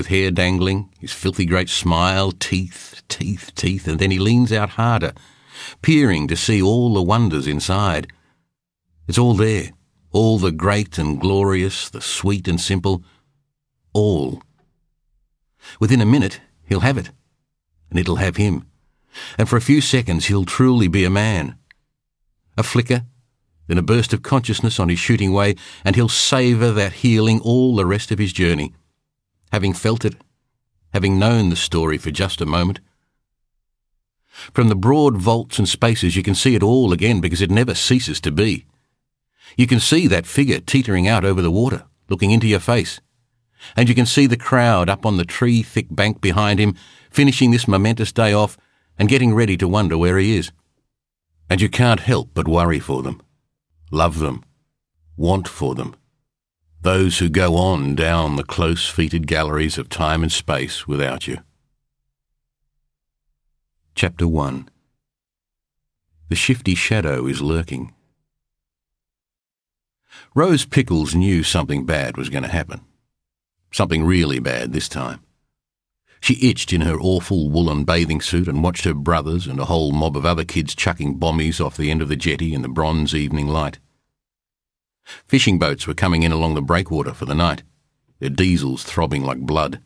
with hair dangling, his filthy great smile, teeth, teeth, teeth, and then he leans out harder, peering to see all the wonders inside. It's all there, all the great and glorious, the sweet and simple, all. Within a minute, he'll have it, and it'll have him, and for a few seconds he'll truly be a man. A flicker, then a burst of consciousness on his shooting way, and he'll savour that healing all the rest of his journey, having felt it, having known the story for just a moment. From the broad vaults and spaces you can see it all again because it never ceases to be. You can see that figure teetering out over the water, looking into your face, and you can see the crowd up on the tree-thick bank behind him, finishing this momentous day off and getting ready to wonder where he is. And you can't help but worry for them, love them, want for them, those who go on down the close-feeted galleries of time and space without you. Chapter 1. The shifty shadow is lurking. Rose Pickles knew something bad was going to happen. Something really bad this time. She itched in her awful woolen bathing suit and watched her brothers and a whole mob of other kids chucking bommies off the end of the jetty in the bronze evening light. Fishing boats were coming in along the breakwater for the night, their diesels throbbing like blood.